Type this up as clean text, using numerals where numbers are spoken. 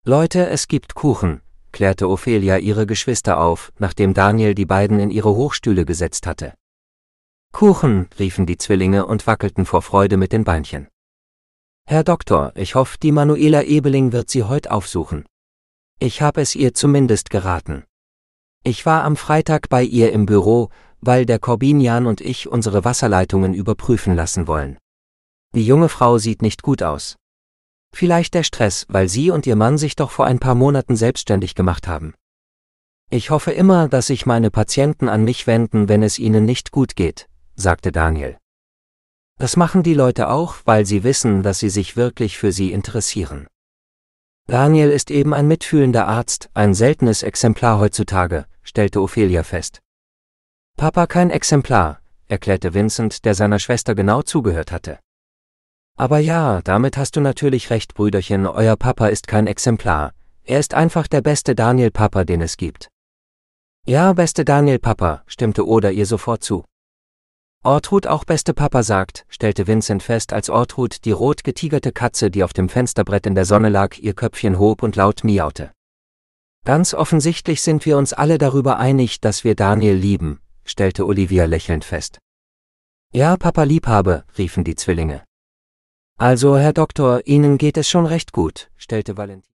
Leute, es gibt Kuchen, klärte Ophelia ihre Geschwister auf, nachdem Daniel die beiden in ihre Hochstühle gesetzt hatte. Kuchen, riefen die Zwillinge und wackelten vor Freude mit den Beinchen. Herr Doktor, ich hoffe, die Manuela Ebeling wird Sie heute aufsuchen. Ich habe es ihr zumindest geraten. Ich war am Freitag bei ihr im Büro, weil der Corbinian und ich unsere Wasserleitungen überprüfen lassen wollen. Die junge Frau sieht nicht gut aus. Vielleicht der Stress, weil sie und ihr Mann sich doch vor ein paar Monaten selbstständig gemacht haben. Ich hoffe immer, dass sich meine Patienten an mich wenden, wenn es ihnen nicht gut geht, sagte Daniel. Das machen die Leute auch, weil sie wissen, dass sie sich wirklich für sie interessieren. Daniel ist eben ein mitfühlender Arzt, ein seltenes Exemplar heutzutage, stellte Ophelia fest. Papa kein Exemplar, erklärte Vincent, der seiner Schwester genau zugehört hatte. Aber ja, damit hast du natürlich recht, Brüderchen, euer Papa ist kein Exemplar. Er ist einfach der beste Daniel-Papa, den es gibt. Ja, beste Daniel-Papa, stimmte Oda ihr sofort zu. Ortrud auch beste Papa sagt, stellte Vincent fest, als Ortrud, die rot getigerte Katze, die auf dem Fensterbrett in der Sonne lag, ihr Köpfchen hob und laut miaute. Ganz offensichtlich sind wir uns alle darüber einig, dass wir Daniel lieben, stellte Olivia lächelnd fest. Ja, Papa Liebhabe, riefen die Zwillinge. Also, Herr Doktor, Ihnen geht es schon recht gut, stellte Valentin.